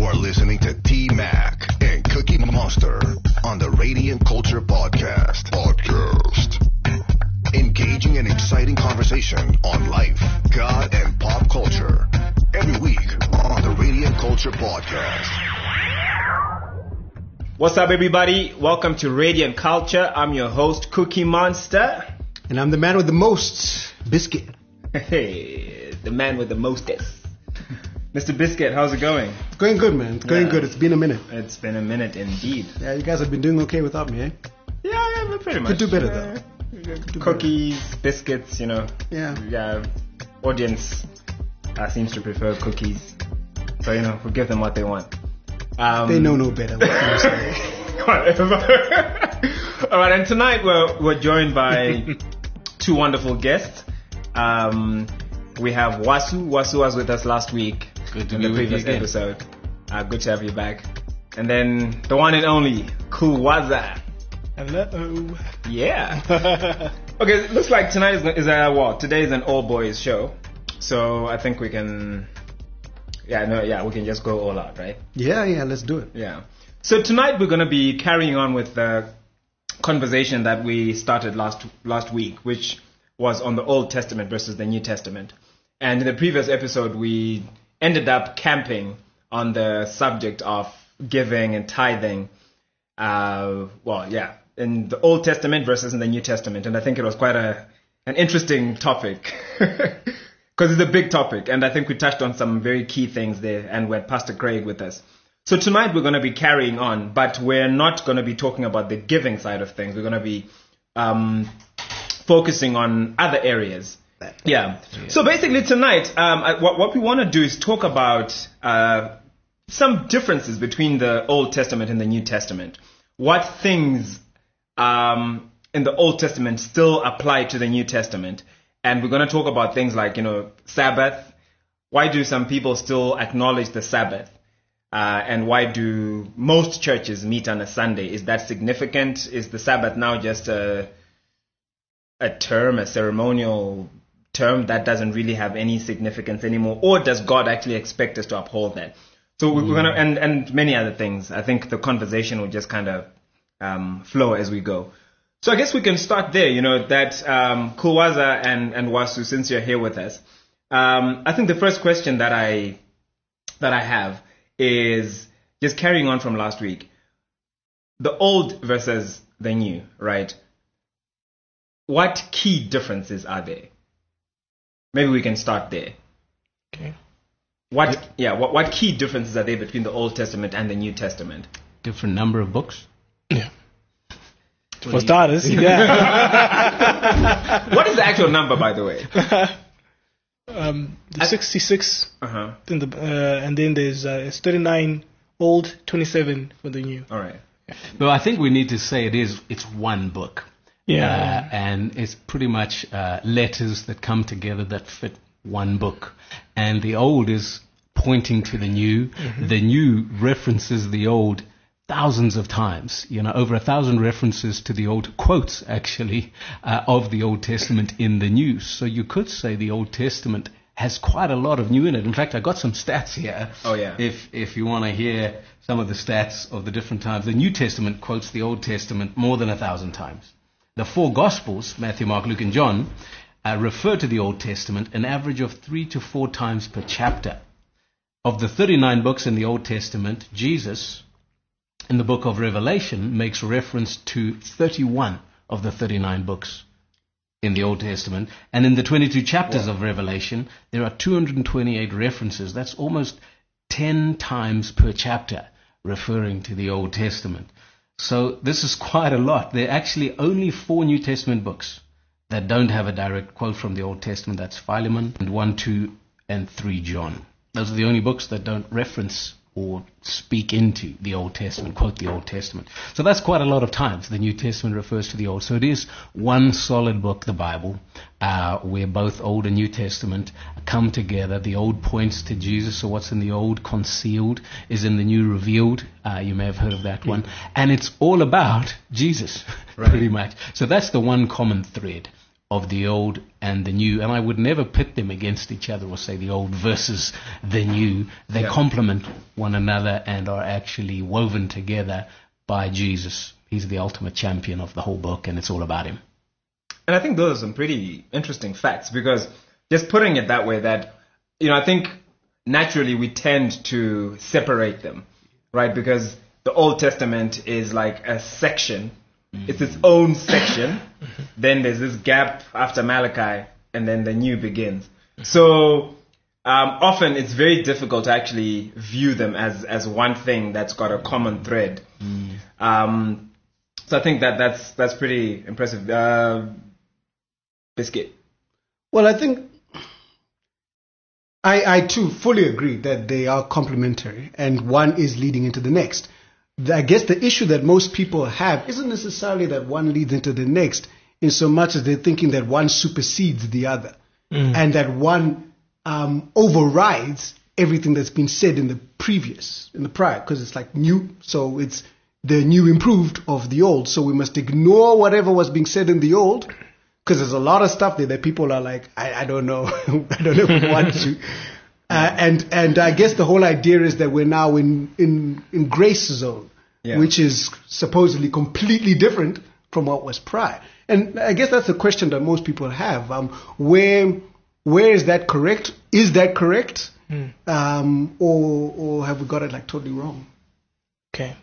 are listening to T-Mac and Cookie Monster on the Radiant Culture Podcast. Engaging in exciting conversation on life, God, and pop culture. Every week on the Radiant Culture Podcast. What's up, everybody? Welcome to Radiant Culture. I'm your host, Cookie Monster. And I'm the man with the most, Biscuit. Hey, the man with the mostest. Mr. Biscuit, how's it going? It's going good, man. It's going good. It's been a minute. It's been a minute indeed. Yeah, you guys have been doing okay without me, eh? Yeah, pretty much. Could do better, though. Cookies, biscuits, you know. Yeah. Audience seems to prefer cookies. So, you know, we'll give them what they want. They know no better. What can you say? Whatever. All right, and tonight we're joined by two wonderful guests. We have Wasu. Wasu was with us last week. Good to in be the with previous you again. episode. Good to have you back. And then the one and only Kuwaza. Hello. Yeah. Okay, it looks like tonight today is an all boys show. So I think we can we can just go all out, right? Yeah, let's do it. Yeah. So tonight we're going to be carrying on with the conversation that we started last week, which was on the Old Testament versus the New Testament. And in the previous episode, we ended up camping on the subject of giving and tithing. In the Old Testament versus in the New Testament. And I think it was quite an interesting topic. Because it's a big topic. And I think we touched on some very key things there. And we had Pastor Craig with us. So tonight we're going to be carrying on. But we're not going to be talking about the giving side of things. We're going to be focusing on other areas. Yeah. So basically tonight, what we want to do is talk about some differences between the Old Testament and the New Testament. What things in the Old Testament still apply to the New Testament. And we're going to talk about things like, Sabbath. Why do some people still acknowledge the Sabbath? And why do most churches meet on a Sunday? Is that significant? Is the Sabbath now just a ceremonial term that doesn't really have any significance anymore? Or does God actually expect us to uphold that? So we're going to, and many other things. I think the conversation will just kind of flow as we go. So I guess we can start there, that Kuwaza and Wasu, since you're here with us. I think the first question that I have is just carrying on from last week. The old versus the new, right? What key differences are there? Maybe we can start there. Okay. What key differences are there between the Old Testament and the New Testament? Different number of books. Yeah. For starters, yeah. What is the actual number, by the way? 66. Uh-huh. And then there's it's 39 old, 27 for the new. All right. But I think we need to say it's one book. Yeah. And it's pretty much letters that come together that fit one book. And the old is pointing to the new. Mm-hmm. The new references the old thousands of times, over 1,000 references to the old, quotes actually, of the Old Testament in the New. So you could say the Old Testament has quite a lot of new in it. In fact, I got some stats here. Oh, yeah. If you want to hear some of the stats of the different times. The New Testament quotes the Old Testament more than 1,000 times. The four Gospels, Matthew, Mark, Luke, and John, refer to the Old Testament an average of 3 to 4 times per chapter. Of the 39 books in the Old Testament, Jesus, in the book of Revelation, makes reference to 31 of the 39 books in the Old Testament. And in the 22 chapters of Revelation, there are 228 references. That's almost 10 times per chapter referring to the Old Testament. So this is quite a lot. There are actually only 4 New Testament books that don't have a direct quote from the Old Testament. That's Philemon, and 1, 2, and 3 John. Those are the only books that don't reference or speak into the Old Testament, quote the Old Testament. So that's quite a lot of times the New Testament refers to the Old. So it is one solid book, the Bible, where both Old and New Testament come together. The Old points to Jesus, so what's in the Old concealed is in the New revealed. You may have heard of that one. And it's all about Jesus, pretty much. So that's the one common thread. of the old and the new, and I would never pit them against each other or say the old versus the new. They complement one another and are actually woven together by Jesus. He's the ultimate champion of the whole book, and it's all about him. And I think those are some pretty interesting facts, because just putting it that way, that, I think naturally we tend to separate them, right? Because the Old Testament is like a section. It's its own section. Then there's this gap after Malachi, and then the new begins. So often it's very difficult to actually view them as one thing that's got a common thread. So I think that's pretty impressive. Biscuit. Well, I think I too fully agree that they are complementary and one is leading into the next. I guess the issue that most people have isn't necessarily that one leads into the next, in so much as they're thinking that one supersedes the other, and that one overrides everything that's been said in the prior, because it's like new, so it's the new improved of the old. So we must ignore whatever was being said in the old, because there's a lot of stuff there that people are like, I don't know, I don't know if we want to. And I guess the whole idea is that we're now in grace zone, which is supposedly completely different from what was prior. And I guess that's the question that most people have. Where is that correct? Is that correct? Or have we got it like totally wrong? Okay.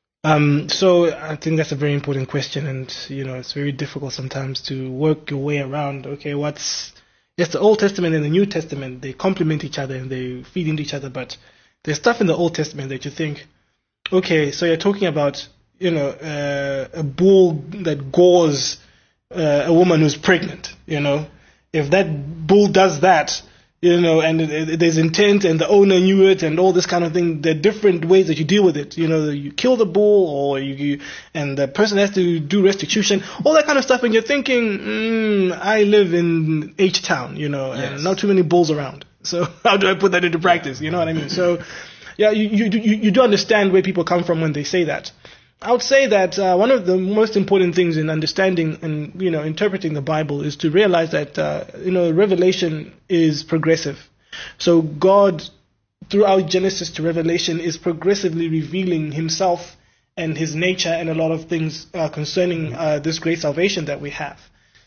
So I think that's a very important question, and it's very difficult sometimes to work your way around. Okay, yes, the Old Testament and the New Testament, they complement each other and they feed into each other, but there's stuff in the Old Testament that you think, okay, so you're talking about, a bull that gores a woman who's pregnant, If that bull does that, and there's intent and the owner knew it and all this kind of thing, there are different ways that you deal with it. You kill the bull, or and the person has to do restitution, all that kind of stuff. And you're thinking, I live in H-Town, and not too many bulls around. So how do I put that into practice? You know what I mean? So, yeah, you do understand where people come from when they say that. I would say that one of the most important things in understanding and interpreting the Bible is to realize that Revelation is progressive. So God, throughout Genesis to Revelation, is progressively revealing Himself and His nature and a lot of things concerning this great salvation that we have.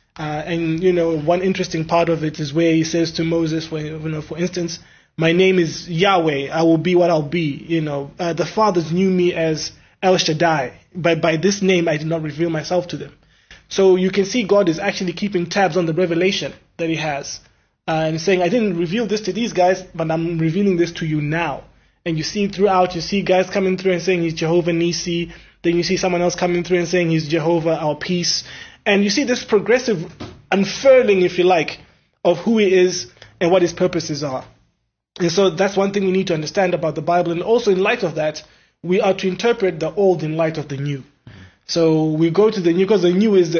And one interesting part of it is where He says to Moses, for instance, "My name is Yahweh. I will be what I'll be." The fathers knew me as El Shaddai, but by this name I did not reveal myself to them. So you can see God is actually keeping tabs on the revelation that He has, and saying, I didn't reveal this to these guys, but I'm revealing this to you now. And you see throughout, you see guys coming through and saying He's Jehovah Nisi, then you see someone else coming through and saying He's Jehovah our peace, and you see this progressive unfurling, if you like, of who He is and what His purposes are. And so that's one thing we need to understand about the Bible, and also in light of that, we are to interpret the old in light of the new. So we go to the new, because the new is,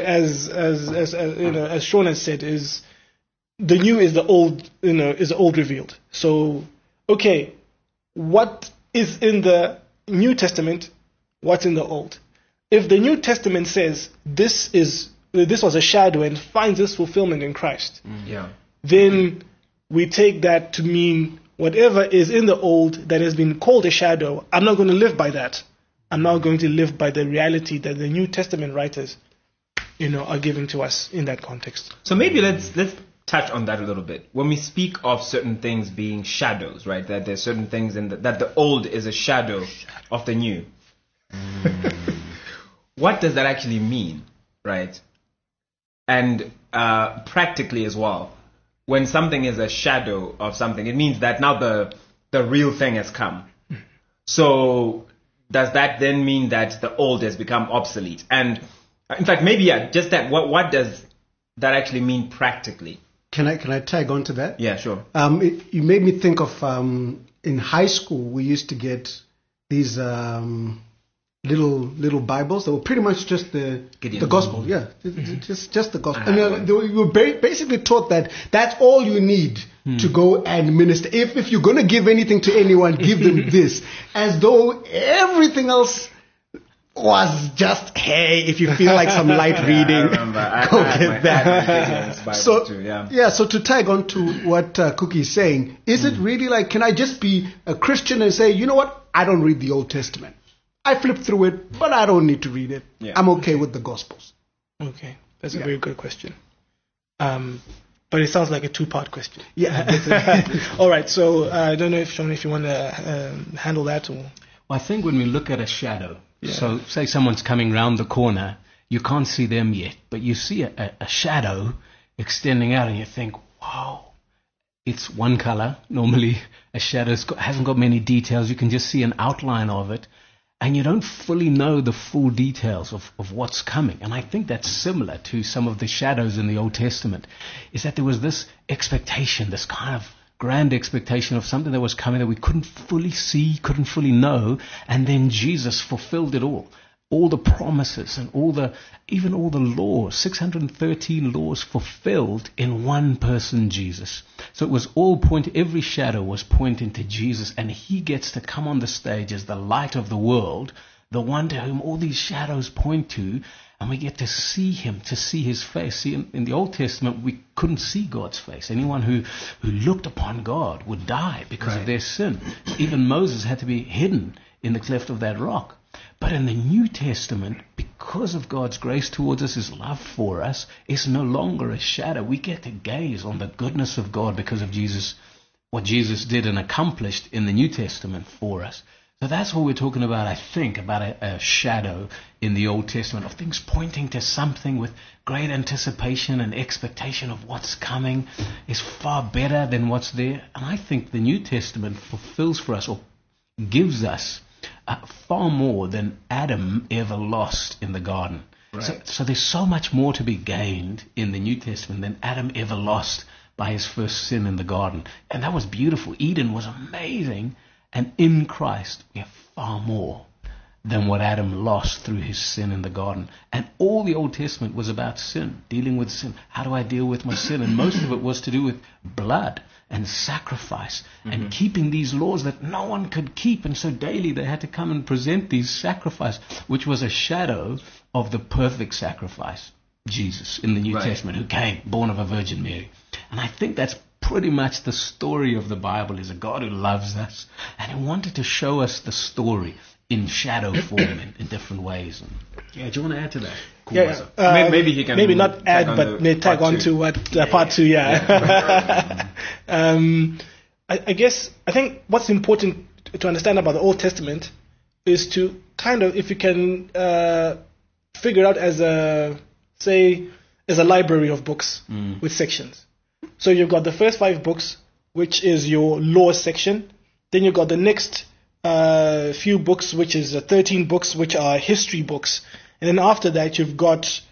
as Sean has said, is the new is the old, is the old revealed. So, okay, what is in the New Testament? What's in the Old? If the New Testament says this was a shadow and finds this fulfillment in Christ, then we take that to mean whatever is in the Old that has been called a shadow, I'm not going to live by that. I'm now going to live by the reality that the New Testament writers, are giving to us in that context. So maybe let's touch on that a little bit. When we speak of certain things being shadows, right? That there's certain things that the old is a shadow of the new. What does that actually mean, right? And practically as well. When something is a shadow of something, it means that now the real thing has come. So does that then mean that the old has become obsolete? And in fact, maybe just that. What does that actually mean practically? Can I tag on to that? Yeah, sure. You made me think of in high school we used to get these little Bibles that were pretty much just the gospel, just the gospel. And you were basically taught that that's all you need to go and minister. If you're going to give anything to anyone, give them this, as though everything else was just, hey, if you feel like some light reading, I remember. go I get that. had my So, Bible too, yeah. so to tag on to what Cookie is saying, is it really like, can I just be a Christian and say, you know what, I don't read the Old Testament. I flip through it, but I don't need to read it. Yeah. I'm okay with the Gospels. Okay, that's a very good question. But it sounds like a two-part question. Yeah. All right, so I don't know if Sean, if you want to handle that or. Well, I think when we look at a shadow, Yeah. so say someone's coming round the corner, you can't see them yet, but you see a shadow extending out and you think, wow, it's one color. Normally a shadow hasn't got many details. You can just see an outline of it, and you don't fully know the full details of what's coming. And I think that's similar to some of the shadows in the Old Testament, is that there was this expectation, this kind of grand expectation of something that was coming that we couldn't fully see, couldn't fully know, and then Jesus fulfilled it all. All the promises and even all the laws, 613 laws fulfilled in one person, Jesus. So it was all every shadow was pointing to Jesus, and he gets to come on the stage as the light of the world, the one to whom all these shadows point to, and we get to see him, to see his face. See, in the Old Testament, we couldn't see God's face. Anyone who looked upon God would die because of their sin. Even Moses had to be hidden in the cleft of that rock. But in the New Testament, because of God's grace towards us, his love for us, it's no longer a shadow. We get to gaze on the goodness of God because of Jesus, what Jesus did and accomplished in the New Testament for us. So that's what we're talking about, I think, about a shadow in the Old Testament, of things pointing to something with great anticipation and expectation of what's coming is far better than what's there. And I think the New Testament fulfills for us, or gives us, far more than Adam ever lost in the garden. Right. So there's so much more to be gained in the New Testament than Adam ever lost by his first sin in the garden. And that was beautiful. Eden was amazing. And in Christ, we have far more than what Adam lost through his sin in the garden. And all the Old Testament was about sin, dealing with sin. How do I deal with my sin? And most of it was to do with blood and sacrifice and keeping these laws that no one could keep. And so daily they had to come and present these sacrifices, which was a shadow of the perfect sacrifice, Jesus, in the New Testament, who came, born of a Virgin Mary. And I think that's pretty much the story of the Bible, is a God who loves us and who wanted to show us the story in shadow form in different ways. And, do you want to add to that? Cool. Yeah, maybe he can. Maybe not add, but tag on to what part two. Yeah. I guess I think what's important to understand about the Old Testament is to kind of, if you can figure out as a library of books with sections. So you've got the first 5 books, which is your law section. Then you've got the next few books, which is 13 books, which are history books. And then after that, you've got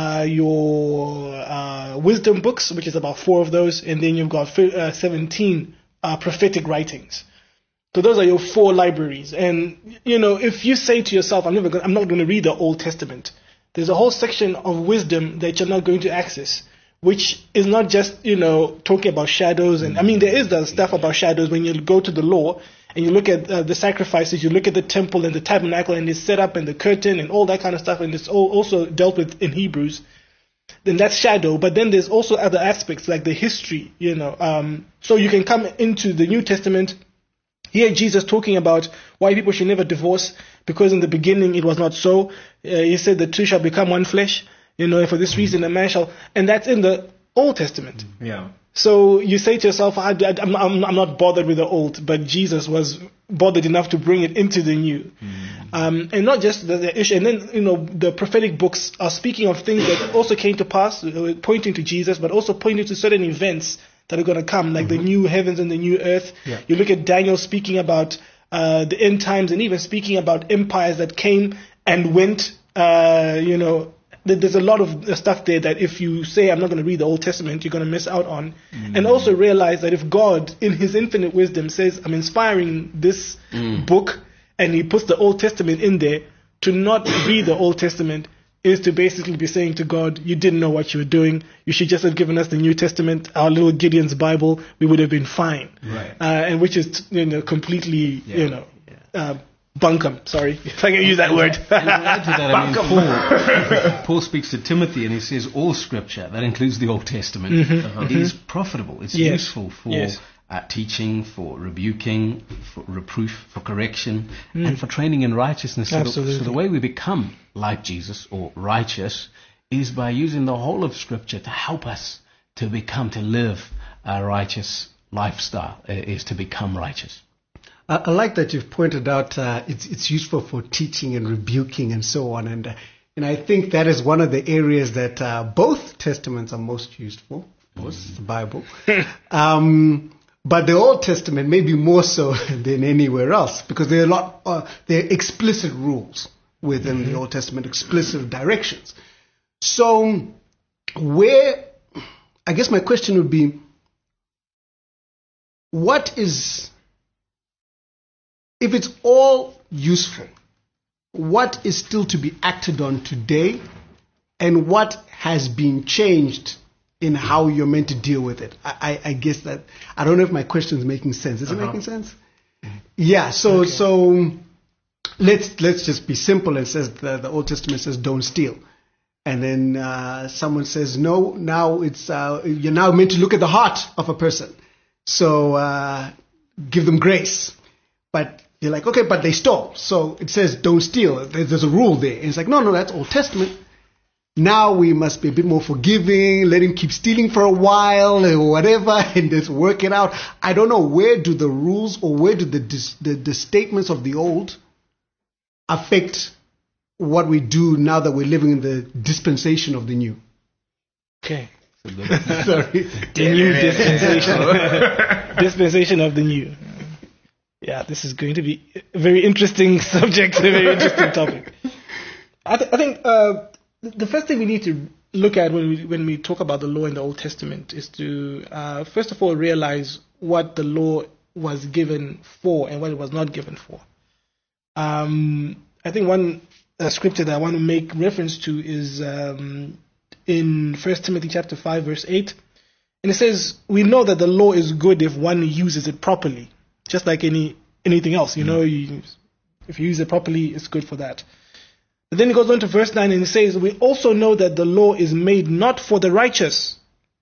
your wisdom books, which is about 4 of those. And then you've got 17 prophetic writings. So those are your 4 libraries. And, if you say to yourself, I'm not going to read the Old Testament, there's a whole section of wisdom that you're not going to access, which is not just, talking about shadows. And I mean, there is the stuff about shadows when you go to the law and you look at the sacrifices, you look at the temple and the tabernacle and it's set up and the curtain and all that kind of stuff. And it's also dealt with in Hebrews. Then that's shadow. But then there's also other aspects like the history, So you can come into the New Testament, hear Jesus talking about why people should never divorce, because in the beginning it was not so. He said the two shall become one flesh. For this reason a man shall, and that's in the Old Testament. Yeah. So you say to yourself, I'm not bothered with the old, but Jesus was bothered enough to bring it into the new. And not just the issue. And then, the prophetic books are speaking of things that also came to pass, pointing to Jesus, but also pointing to certain events that are going to come, like the new heavens and the new earth. Yeah. You look at Daniel speaking about the end times, and even speaking about empires that came and went, There's a lot of stuff there that if you say, I'm not going to read the Old Testament, you're going to miss out on. And also realize that if God, in his infinite wisdom, says, I'm inspiring this book, and he puts the Old Testament in there, to not read the Old Testament is to basically be saying to God, you didn't know what you were doing. You should just have given us the New Testament, our little Gideon's Bible. We would have been fine. Right. And which is, completely, bunkum. Sorry, if I can use that word. And to add to that, I mean, Paul speaks to Timothy and he says all scripture, that includes the Old Testament, is profitable. It's useful for teaching, for rebuking, for reproof, for correction, and for training in righteousness. So the way we become like Jesus or righteous is by using the whole of scripture to help us to live a righteous lifestyle, is to become righteous. I like that you've pointed out it's useful for teaching and rebuking and so on. And I think that is one of the areas that both testaments are most used for. Of course, the Bible. But the Old Testament maybe more so than anywhere else, because there are there are explicit rules within the Old Testament, explicit directions. So I guess my question would be, if it's all useful, what is still to be acted on today, and what has been changed in how you're meant to deal with it? I guess that, I don't know if my question is making sense. Is it making sense? Yeah, so let's just be simple and says the Old Testament says don't steal. And then someone says, no, now you're now meant to look at the heart of a person. So give them grace. But you're like, okay, but they stole. So it says don't steal. There's a rule there. And it's like, no, that's Old Testament. Now we must be a bit more forgiving, let him keep stealing for a while or whatever, and just work it out. I don't know, where do the rules or where do the statements of the old affect what we do now that we're living in the dispensation of the new? Okay. Sorry. The new dispensation. Dispensation of the new. Yeah, this is going to be a very interesting subject, a very interesting topic. I think the first thing we need to look at when we talk about the law in the Old Testament is to first of all realize what the law was given for and what it was not given for. I think one scripture that I want to make reference to is in 1 Timothy chapter 5 verse 8, and it says, we know that the law is good if one uses it properly, just like anything else. If you use it properly, it's good for that. But then it goes on to verse 9 and it says, we also know that the law is made not for the righteous,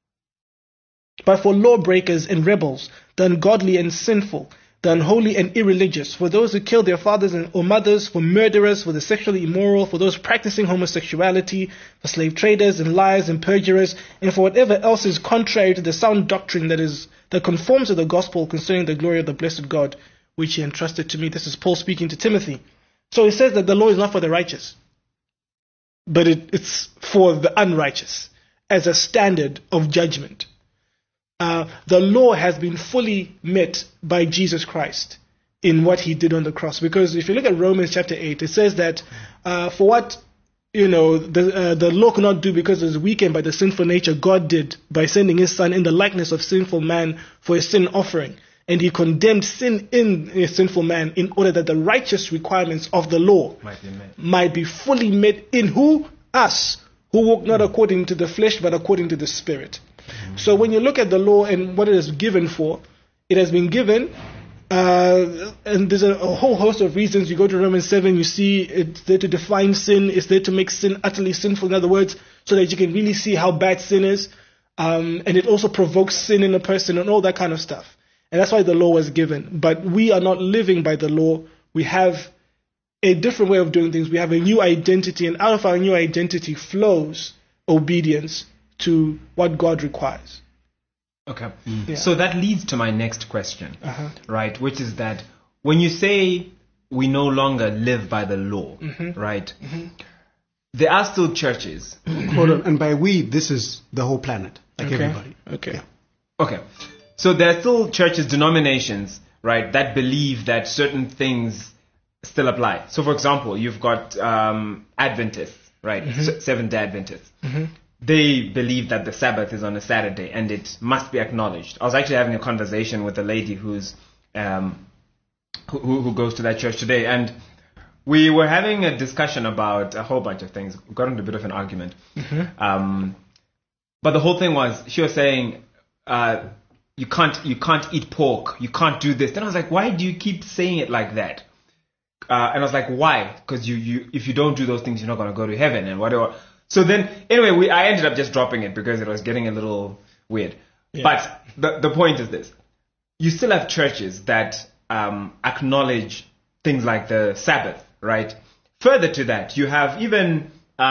but for lawbreakers and rebels, the ungodly and sinful, the unholy and irreligious, for those who kill their fathers or mothers, for murderers, for the sexually immoral, for those practicing homosexuality, for slave traders and liars and perjurers, and for whatever else is contrary to the sound doctrine that conforms to the gospel concerning the glory of the blessed God, which he entrusted to me. This is Paul speaking to Timothy. So he says that the law is not for the righteous, but it's for the unrighteous as a standard of judgment. The law has been fully met by Jesus Christ in what he did on the cross. Because if you look at Romans chapter 8, it says that for what the law could not do because it was weakened by the sinful nature, God did by sending his son in the likeness of sinful man for a sin offering. And he condemned sin in a sinful man in order that the righteous requirements of the law might be fully met in who? Us, who walk not according to the flesh, but according to the Spirit. So when you look at the law and what it is given for, it has been given, and there's a whole host of reasons. You go to Romans 7, you see it's there to define sin, it's there to make sin utterly sinful, in other words, so that you can really see how bad sin is, and it also provokes sin in a person and all that kind of stuff. And that's why the law was given. But we are not living by the law. We have a different way of doing things. We have a new identity, and out of our new identity flows obedience to what God requires. Okay. Yeah. So that leads to my next question, right? Which is that when you say we no longer live by the law, right? There are still churches. Hold on. And by we, this is the whole planet, like everybody. Okay. Yeah. Okay. So there are still churches, denominations, right, that believe that certain things still apply. So, for example, you've got Adventists, right, Seventh-day Adventists. They believe that the Sabbath is on a Saturday and it must be acknowledged. I was actually having a conversation with a lady who goes to that church today, and we were having a discussion about a whole bunch of things. We got into a bit of an argument. But the whole thing was, she was saying, you can't eat pork, you can't do this. Then I was like, why do you keep saying it like that? and I was like, why? Because you if you don't do those things, you're not going to go to heaven and whatever. So then, anyway, I ended up just dropping it because it was getting a little weird. Yeah. But the point is this. You still have churches that acknowledge things like the Sabbath, right? Further to that, you have even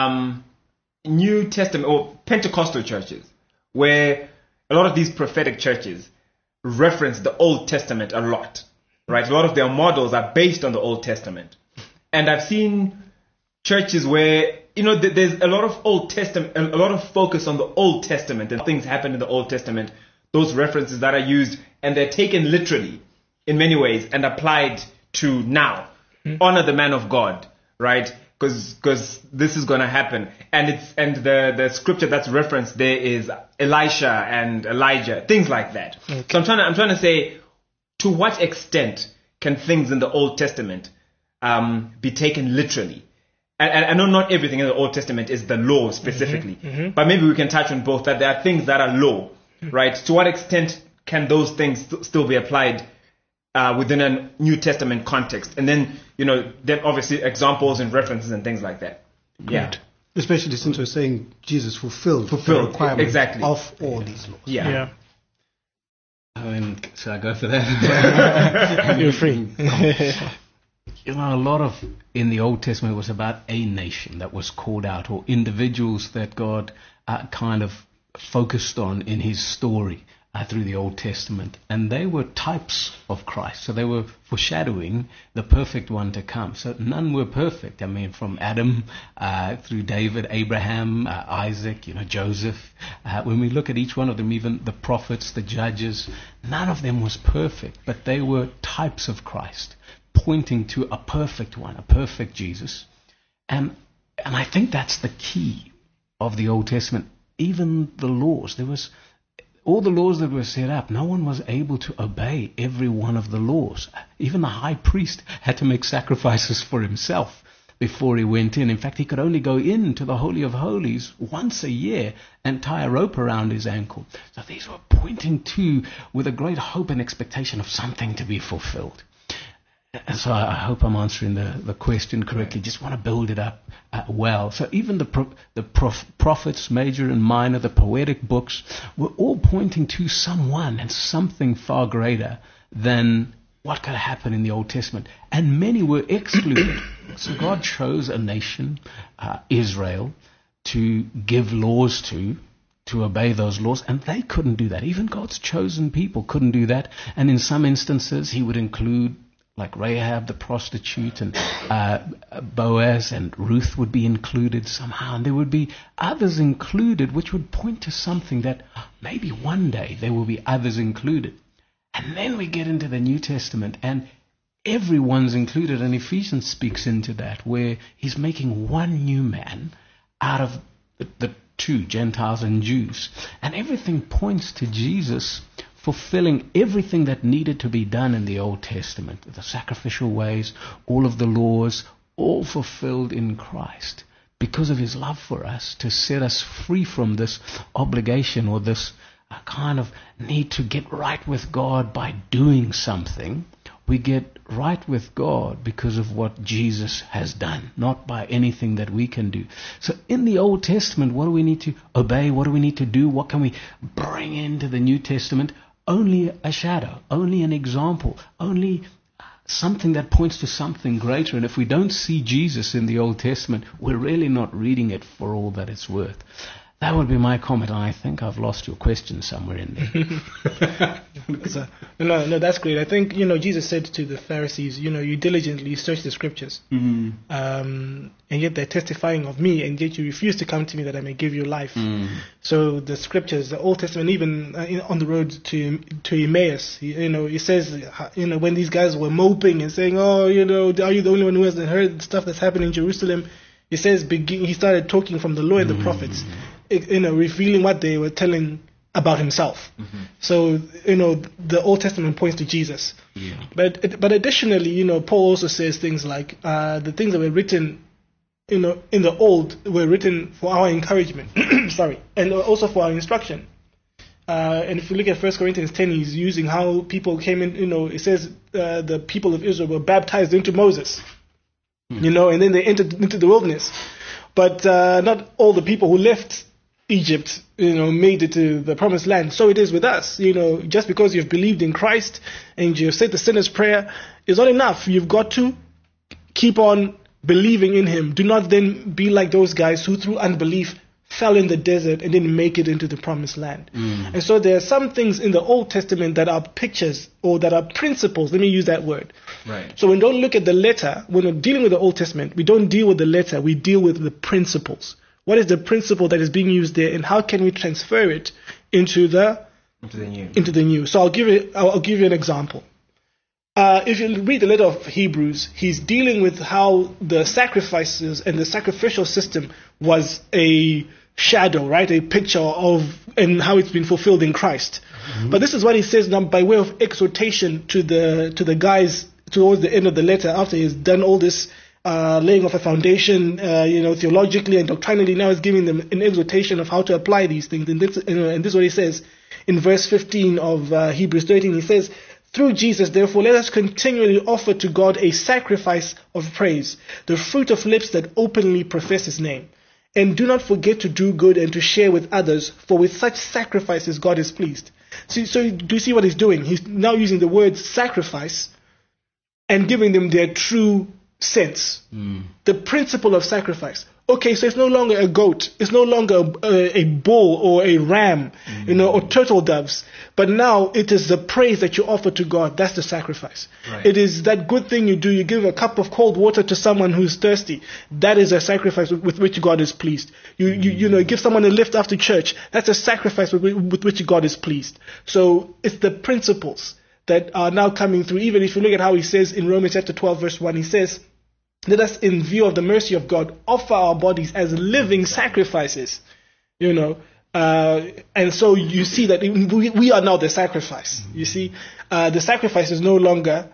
New Testament or Pentecostal churches where a lot of these prophetic churches reference the Old Testament a lot, right? A lot of their models are based on the Old Testament. And I've seen churches where, there's a lot of Old Testament, a lot of focus on the Old Testament and things happen in the Old Testament, those references that are used, and they're taken literally in many ways and applied to now. Honor the man of God, right? Because this is going to happen. And the scripture that's referenced there is Elisha and Elijah, things like that. Okay. So I'm trying to say, to what extent can things in the Old Testament be taken literally? And I know not everything in the Old Testament is the law specifically, but maybe we can touch on both, that there are things that are law, right? To what extent can those things still be applied within a New Testament context? And then, then obviously examples and references and things like that. Yeah. Especially since we're saying Jesus fulfilled the requirements of all these laws. Yeah. I mean, should I go for that? You're free. A lot of in the Old Testament was about a nation that was called out, or individuals that God kind of focused on in his story through the Old Testament. And they were types of Christ. So they were foreshadowing the perfect one to come. So none were perfect. I mean, from Adam through David, Abraham, Isaac, Joseph. When we look at each one of them, even the prophets, the judges, none of them was perfect. But they were types of Christ, pointing to a perfect one, a perfect Jesus. And I think that's the key of the Old Testament. Even the laws, there was all the laws that were set up, no one was able to obey every one of the laws. Even the high priest had to make sacrifices for himself before he went in. In fact, he could only go into the Holy of Holies once a year and tie a rope around his ankle. So these were pointing to, with a great hope and expectation of something to be fulfilled. And so I hope I'm answering the question correctly. Just want to build it up well. So even the prophets, major and minor, the poetic books, were all pointing to someone and something far greater than what could happen in the Old Testament. And many were excluded. So God chose a nation, Israel, to give laws to obey those laws, and they couldn't do that. Even God's chosen people couldn't do that. And in some instances, he would include, like Rahab the prostitute, and Boaz and Ruth would be included somehow. And there would be others included which would point to something that maybe one day there will be others included. And then we get into the New Testament and everyone's included. And Ephesians speaks into that, where he's making one new man out of the two, Gentiles and Jews. And everything points to Jesus fulfilling everything that needed to be done in the Old Testament. The sacrificial ways, all of the laws, all fulfilled in Christ because of his love for us, to set us free from this obligation or this kind of need to get right with God by doing something. We get right with God because of what Jesus has done, not by anything that we can do. So in the Old Testament, what do we need to obey? What do we need to do? What can we bring into the New Testament? Only a shadow, only an example, only something that points to something greater. And if we don't see Jesus in the Old Testament, we're really not reading it for all that it's worth. That would be my comment. I think I've lost your question somewhere in there. No, that's great. I think, Jesus said to the Pharisees, you diligently search the scriptures, and yet they're testifying of me, and yet you refuse to come to me that I may give you life. So the scriptures, the Old Testament, even on the road to Emmaus, it says, when these guys were moping and saying, are you the only one who hasn't heard stuff that's happening in Jerusalem? It says, he started talking from the law and the prophets, revealing what they were telling about himself. So, the Old Testament points to Jesus. Yeah. But additionally, Paul also says things like, the things that were written, in the Old were written for our encouragement, and also for our instruction. And if you look at 1 Corinthians 10, he's using how people came in, it says the people of Israel were baptized into Moses. you know, and then they entered into the wilderness. But not all the people who left Egypt, you know, made it to the promised land. So it is with us. You know, just because you've believed in Christ and you've said the sinner's prayer is not enough. You've got to keep on believing in him. Do not then be like those guys who through unbelief fell in the desert and didn't make it into the promised land. And so there are some things in the Old Testament that are pictures or that are principles. Let me use that word. Right. So we don't look at the letter. When we're dealing with the Old Testament, we don't deal with the letter. We deal with the principles. What is the principle that is being used there, and how can we transfer it into the new? So I'll give you an example. If you read the letter of Hebrews, he's dealing with how the sacrifices and the sacrificial system was a shadow, right? A picture of, and how it's been fulfilled in Christ. But this is what he says now by way of exhortation to the guys towards the end of the letter, after he's done all this laying of a foundation, theologically and doctrinally. Now he's giving them an exhortation of how to apply these things. And this is what he says in verse 15 of Hebrews 13. He says, "Through Jesus, therefore, let us continually offer to God a sacrifice of praise, the fruit of lips that openly profess his name. And do not forget to do good and to share with others, for with such sacrifices God is pleased." So do you see what he's doing? He's now using the word sacrifice and giving them their true sense. The principle of sacrifice. Okay, so it's no longer a goat, it's no longer a bull or a ram, or turtle doves, but now it is the praise that you offer to God. That's the sacrifice. Right. It is that good thing you do. You give a cup of cold water to someone who's thirsty. That is a sacrifice with which God is pleased. You give someone a lift after church. That's a sacrifice with which God is pleased. So it's the principles that are now coming through. Even if you look at how he says in Romans chapter 12 verse 1, he says, "Let us, in view of the mercy of God, offer our bodies as living sacrifices." And so you see that we are now the sacrifice. You see, the sacrifice is no longer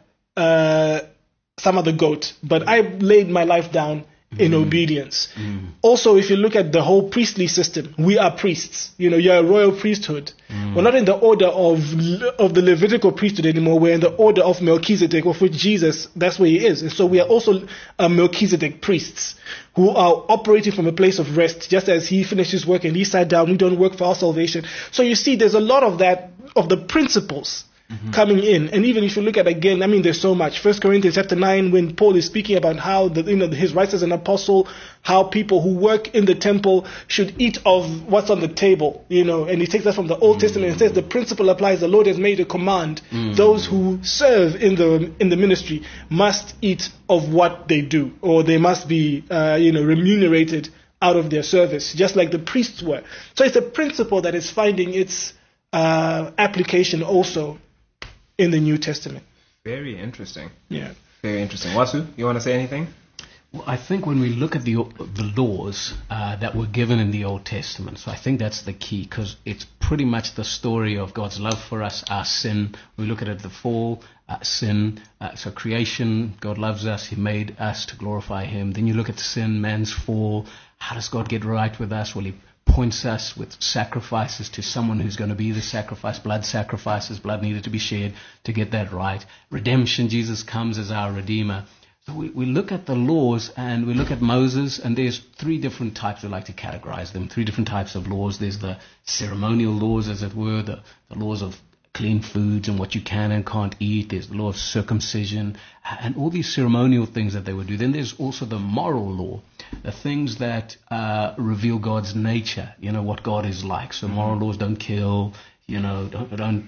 some other goat, but I laid my life down in obedience. Also, if you look at the whole priestly system, we are priests. You're a royal priesthood. We're not in the order of the Levitical priesthood anymore. We're in the order of Melchizedek, of which Jesus, that's where he is. And so we are also Melchizedek priests who are operating from a place of rest. Just as he finished his work and he sat down, we don't work for our salvation. So you see, there's a lot of that, of the principles coming in. And even if you look at, again, there's so much. 1 Corinthians chapter 9, when Paul is speaking about how his rights as an apostle, how people who work in the temple should eat of what's on the table, and he takes that from the Old Testament and says the principle applies. The Lord has made a command. Those who serve in the ministry must eat of what they do, or they must be remunerated out of their service, just like the priests were. So it's a principle that is finding its application also in the New Testament. Very interesting. Yeah. Very interesting. Wasu, you want to say anything? Well, I think when we look at the laws that were given in the Old Testament, so I think that's the key, because it's pretty much the story of God's love for us, our sin. We look at it, the fall, sin, so creation, God loves us, he made us to glorify him. Then you look at sin, man's fall. How does God get right with us? Well, he points us with sacrifices to someone who's going to be the sacrifice, blood sacrifices, blood needed to be shed to get that right. Redemption, Jesus comes as our Redeemer. So we look at the laws and we look at Moses, and there's three different types, we like to categorize them, three different types of laws. There's the ceremonial laws, as it were, the laws of clean foods and what you can and can't eat. There's the law of circumcision and all these ceremonial things that they would do. Then there's also the moral law, the things that reveal God's nature, what God is like. So moral laws: don't kill, don't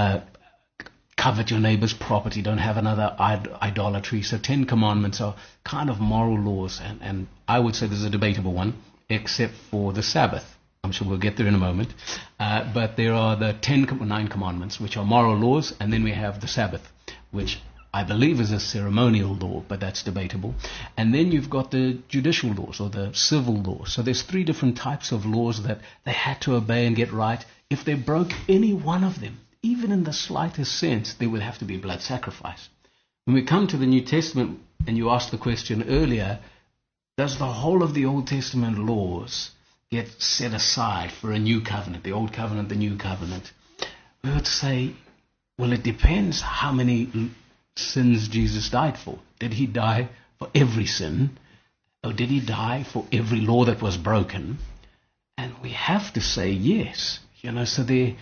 covet your neighbor's property, don't have another idolatry. So 10 commandments are kind of moral laws, and I would say this is a debatable one, except for the Sabbath. I'm sure we'll get there in a moment. But there are the 9 commandments, which are moral laws, and then we have the Sabbath, which I believe is a ceremonial law, but that's debatable. And then you've got the judicial laws, or the civil laws. So there's 3 different types of laws that they had to obey and get right. If they broke any one of them, even in the slightest sense, there would have to be blood sacrifice. When we come to the New Testament, and you asked the question earlier, does the whole of the Old Testament laws get set aside for a new covenant, the old covenant, the new covenant? We would say, well, it depends how many sins Jesus died for. Did he die for every sin? Or did he die for every law that was broken? And we have to say yes. So there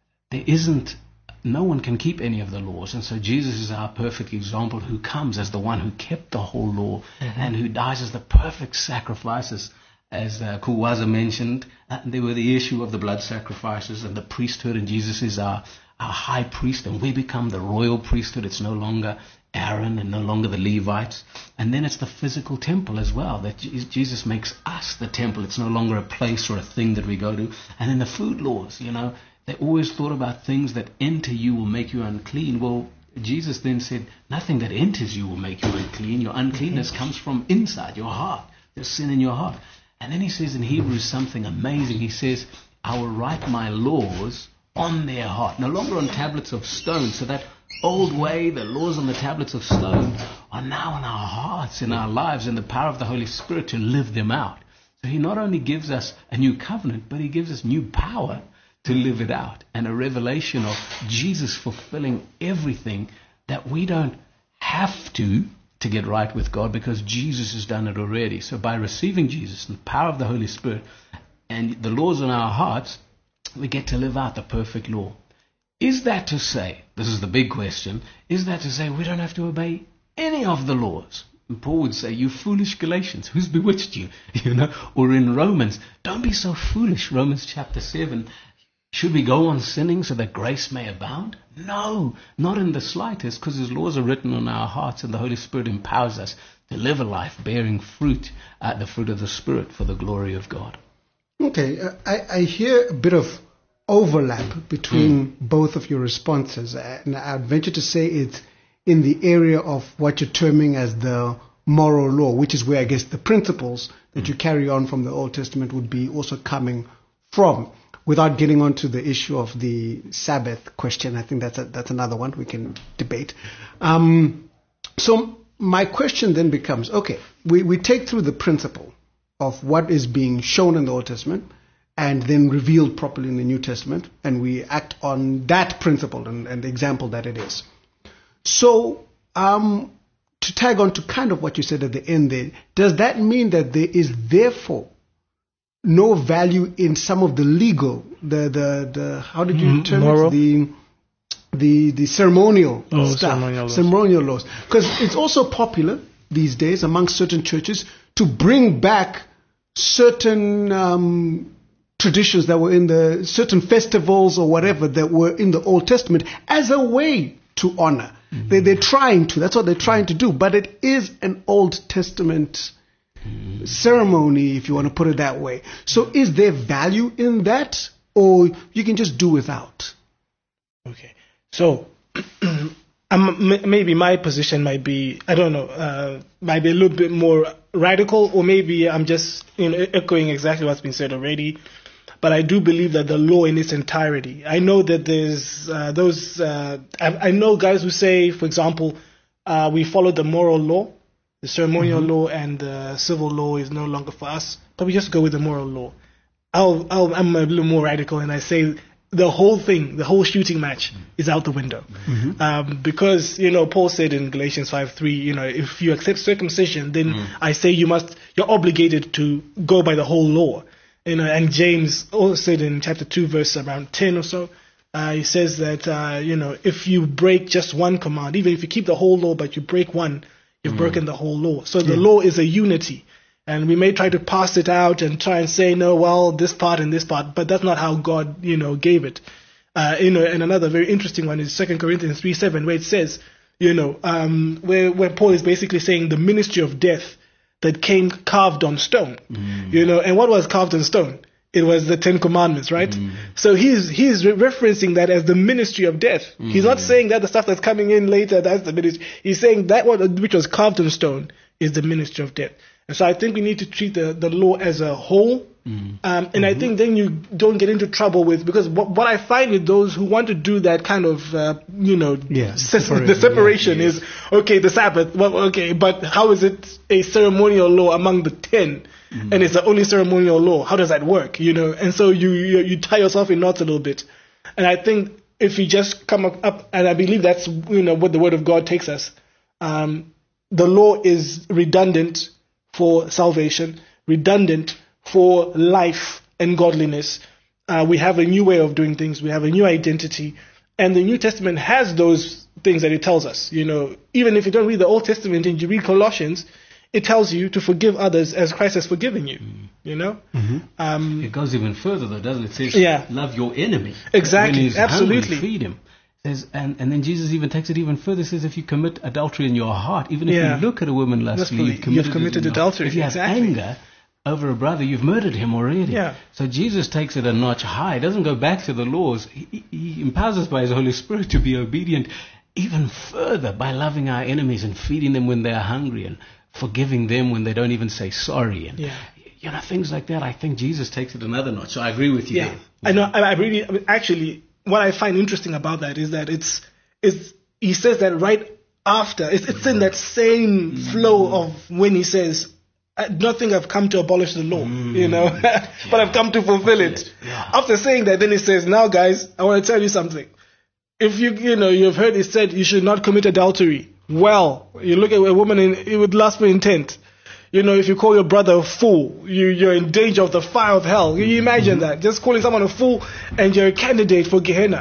isn't, no one can keep any of the laws. And so Jesus is our perfect example, who comes as the one who kept the whole law and who dies as the perfect sacrifices. As Kuwaza mentioned, there were the issue of the blood sacrifices and the priesthood, and Jesus is our high priest, and we become the royal priesthood. It's no longer Aaron and no longer the Levites. And then it's the physical temple as well, that Jesus makes us the temple. It's no longer a place or a thing that we go to. And then the food laws, they always thought about things that enter you will make you unclean. Well, Jesus then said, nothing that enters you will make you unclean. Your uncleanness comes from inside your heart. There's sin in your heart. And then he says in Hebrews something amazing. He says, I will write my laws on their heart, no longer on tablets of stone. So that old way, the laws on the tablets of stone, are now in our hearts, in our lives, in the power of the Holy Spirit to live them out. So he not only gives us a new covenant, but he gives us new power to live it out, and a revelation of Jesus fulfilling everything that we don't have to get right with God, because Jesus has done it already. So by receiving Jesus and the power of the Holy Spirit and the laws in our hearts, we get to live out the perfect law. Is that to say, this is the big question, is that to say we don't have to obey any of the laws? And Paul would say, you foolish Galatians, who's bewitched you? Or in Romans, don't be so foolish, Romans chapter 7. Should we go on sinning so that grace may abound? No, not in the slightest, because his laws are written on our hearts, and the Holy Spirit empowers us to live a life bearing fruit, the fruit of the Spirit, for the glory of God. Okay, I hear a bit of overlap between both of your responses, and I'd venture to say it's in the area of what you're terming as the moral law, which is where I guess the principles that you carry on from the Old Testament would be also coming from. Without getting onto the issue of the Sabbath question, I think that's another one we can debate. So my question then becomes, okay, we take through the principle of what is being shown in the Old Testament and then revealed properly in the New Testament, and we act on that principle and the example that it is. So to tag on to kind of what you said at the end there, does that mean that there is therefore no value in some of the legal, the how did you term moral? it? The ceremonial stuff, ceremonial laws. Because it's also popular these days among certain churches to bring back certain traditions that were in the certain festivals or whatever that were in the Old Testament as a way to honor. They're trying to. That's what they're trying to do. But it is an Old Testament ceremony, if you want to put it that way. So is there value in that, or you can just do without? Okay. So maybe my position might be, I don't know, might be a little bit more radical, or maybe I'm just echoing exactly what's been said already. But I do believe that the law in its entirety. I know that there's I know guys who say, for example, we follow the moral law. The ceremonial law and the civil law is no longer for us, but we just go with the moral law. I'm a little more radical, and I say the whole thing, the whole shooting match, is out the window. Because Paul said in Galatians 5:3, if you accept circumcision, then I say you're obligated to go by the whole law. And James also said in chapter 2, verse around 10 or so, he says that if you break just one command, even if you keep the whole law but you break one, you've broken the whole law. So the law is a unity. And we may try to pass it out and try and say, no, well, this part and this part, but that's not how God, gave it. And another very interesting one is 2 Corinthians 3:7, where it says, where Paul is basically saying the ministry of death that came carved on stone. And what was carved on stone? It was the 10 Commandments, right? So he's referencing that as the ministry of death. He's not saying that the stuff that's coming in later, that's the ministry. He's saying that which was carved on stone is the ministry of death. And so I think we need to treat the law as a whole. And I think then you don't get into trouble with, because what I find with those who want to do that kind of, the separation is, okay, the Sabbath, well, okay, but how is it a ceremonial law among the 10? And it's the only ceremonial law. How does that work? And so you tie yourself in knots a little bit. And I think if you just come up, and I believe that's what the Word of God takes us. the law is redundant for salvation, redundant for life and godliness. We have a new way of doing things. We have a new identity. And the New Testament has those things that it tells us. Even if you don't read the Old Testament and you read Colossians, it tells you to forgive others as Christ has forgiven you. It goes even further, though, doesn't it? It says, love your enemy. Exactly, when he's absolutely. Hungry, feed him. Says, and then Jesus even takes it even further. Says, if you commit adultery in your heart, even if you look at a woman lustfully, you've committed adultery. If you have anger over a brother, you've murdered him already. Yeah. So Jesus takes it a notch high. He doesn't go back to the laws. He empowers us by his Holy Spirit to be obedient even further by loving our enemies and feeding them when they are hungry and forgiving them when they don't even say sorry. And things like that. I think Jesus takes it another notch. So I agree with you. Yeah, I know. Actually, what I find interesting about that is that he says that right after. It's in that same flow of when he says, "I don't think I've come to abolish the law, but I've come to fulfill it." Yeah. After saying that, then he says, "Now, guys, I want to tell you something. If you've heard it said you should not commit adultery. Well, you look at a woman with lustful intent. If you call your brother a fool, you're in danger of the fire of hell. Can you imagine that? Just calling someone a fool and you're a candidate for Gehenna.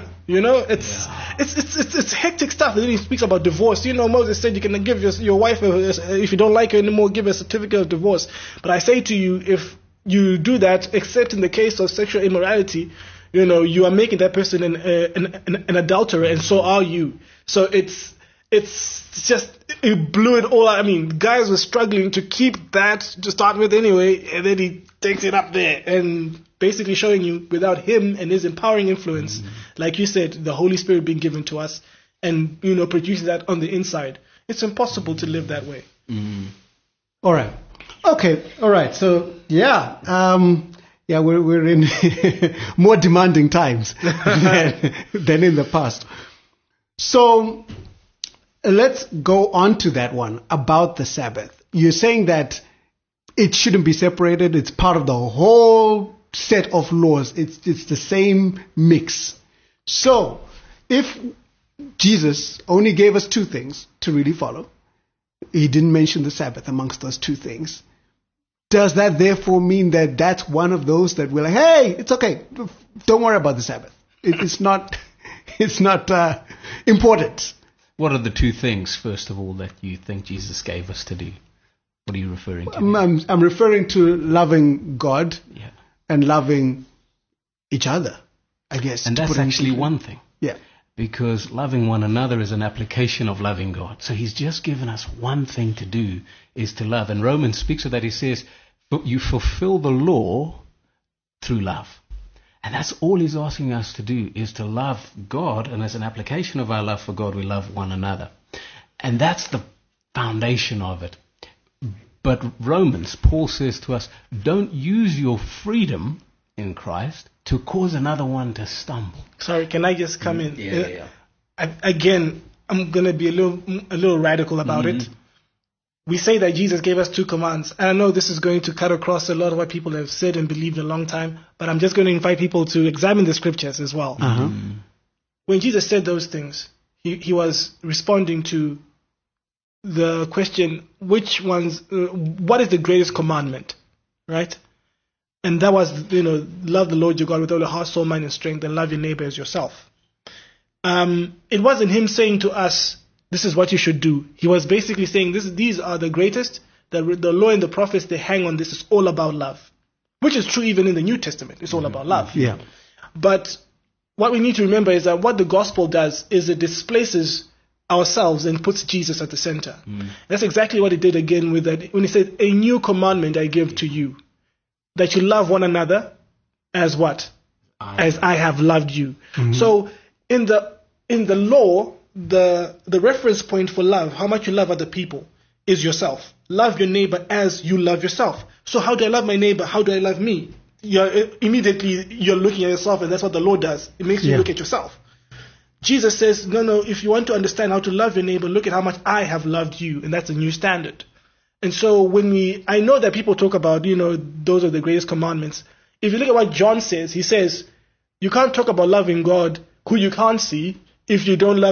It's hectic stuff. And then he speaks about divorce. Moses said you can give your wife, if you don't like her anymore, give a certificate of divorce. But I say to you, if you do that, except in the case of sexual immorality, you are making that person an adulterer, and so are you. So it's just, it blew it all out. I mean, guys were struggling to keep that to start with anyway, and then he takes it up there and basically showing you without him and his empowering influence, like you said, the Holy Spirit being given to us and, producing that on the inside, it's impossible to live that way. All right. Okay. All right. So, we're in more demanding times than in the past. So, let's go on to that one about the Sabbath. You're saying that it shouldn't be separated. It's part of the whole set of laws. It's the same mix. So if Jesus only gave us two things to really follow, he didn't mention the Sabbath amongst those two things. Does that therefore mean that that's one of those that we're like, hey, it's okay. Don't worry about the Sabbath. It's not important. What are the two things, first of all, that you think Jesus gave us to do? What are you referring to? I'm referring to loving God and loving each other, I guess. And that's actually one thing. Yeah. Because loving one another is an application of loving God. So he's just given us one thing to do, is to love. And Romans speaks of that. He says, you fulfill the law through love. And that's all he's asking us to do, is to love God, and as an application of our love for God, we love one another. And that's the foundation of it. But Romans, Paul says to us, don't use your freedom in Christ to cause another one to stumble. Sorry, can I just come in? Yeah. Again, I'm going to be a little radical about it. We say that Jesus gave us two commands. And I know this is going to cut across a lot of what people have said and believed a long time, but I'm just going to invite people to examine the scriptures as well. When Jesus said those things, he was responding to the question, what is the greatest commandment, right? And that was, love the Lord your God with all your heart, soul, mind, and strength, and love your neighbor as yourself. It wasn't him saying to us, this is what you should do. He was basically saying, these are the greatest. The law and the prophets, they hang on this. It's all about love, which is true even in the New Testament. It's all about love. Yeah. But what we need to remember is that what the gospel does is it displaces ourselves and puts Jesus at the center. That's exactly what it did again with that when he said, a new commandment I give to you, that you love one another as what? As I have loved you. So in the law, the reference point for love, how much you love other people, is yourself. Love your neighbor as you love yourself. So how do I love my neighbor? How do I love me? Immediately you're looking at yourself, and that's what the Lord does. It makes you look at yourself. Jesus says, no, if you want to understand how to love your neighbor, look at how much I have loved you, and that's a new standard. And so I know that people talk about, those are the greatest commandments. If you look at what John says, he says, you can't talk about loving God, who you can't see, if you don't love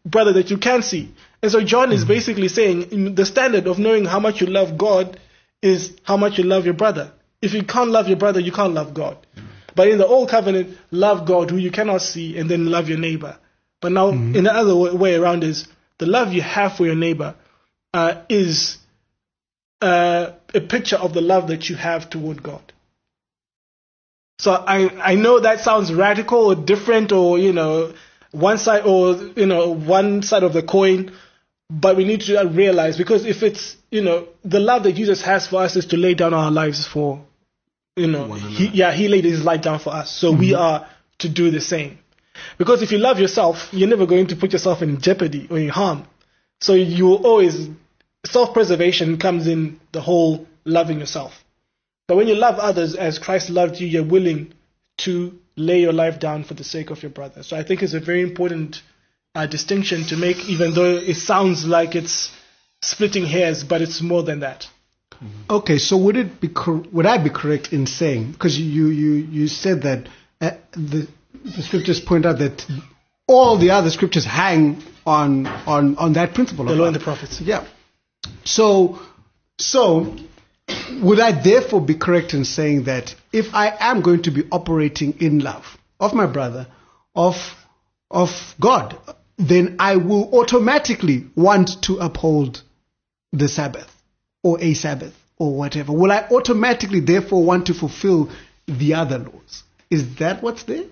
brother that you can see. And so John is basically saying the standard of knowing how much you love God is how much you love your brother. If you can't love your brother, you can't love God. But in the old covenant, love God who you cannot see, and then love your neighbor. But now in the other way around is the love you have for your neighbor is a picture of the love that you have toward God. So I know that sounds radical or different, or one side one side of the coin, but we need to realize, because if it's the love that Jesus has for us is to lay down our lives for he laid his life down for us, so we are to do the same. Because if you love yourself, you're never going to put yourself in jeopardy or in harm. So you will always, self-preservation comes in the whole loving yourself. But when you love others as Christ loved you, you're willing to lay your life down for the sake of your brother. So I think it's a very important distinction to make, even though it sounds like it's splitting hairs, but it's more than that. Okay, so would I be correct in saying, because you said that the scriptures point out that all the other scriptures hang on that principle. The law and the prophets. Yeah. So would I therefore be correct in saying that if I am going to be operating in love of my brother, of God, then I will automatically want to uphold the Sabbath or a Sabbath or whatever? Will I automatically therefore want to fulfill the other laws? Is that what's there?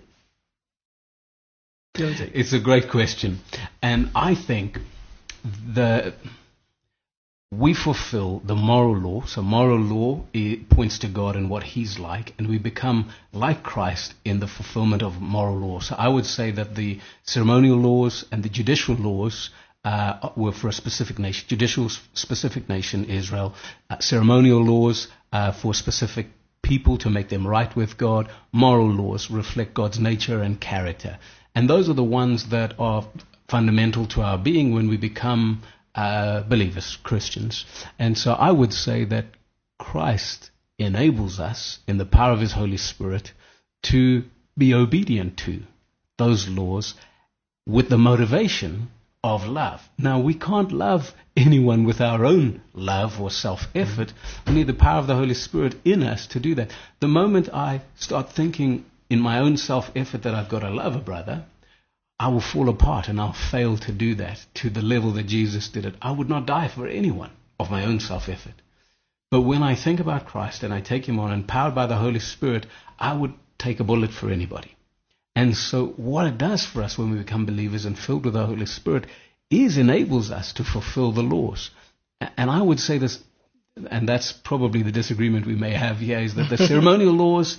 It's a great question. And I think we fulfill the moral law. So moral law, it points to God and what he's like, and we become like Christ in the fulfillment of moral law. So I would say that the ceremonial laws and the judicial laws were for a specific nation. Judicial, specific nation, Israel. Ceremonial laws for specific people to make them right with God. Moral laws reflect God's nature and character. And those are the ones that are fundamental to our being when we become believers, Christians. And so I would say that Christ enables us, in the power of his Holy Spirit, to be obedient to those laws with the motivation of love. Now, we can't love anyone with our own love or self-effort. We need the power of the Holy Spirit in us to do that. The moment I start thinking in my own self-effort that I've got to love a brother, I will fall apart and I'll fail to do that to the level that Jesus did it. I would not die for anyone of my own self-effort. But when I think about Christ and I take him on, empowered by the Holy Spirit, I would take a bullet for anybody. And so what it does for us when we become believers and filled with the Holy Spirit is enables us to fulfill the laws. And I would say this, and that's probably the disagreement we may have here, is that the ceremonial laws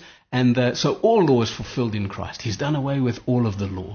so all law is fulfilled in Christ. He's done away with all of the law.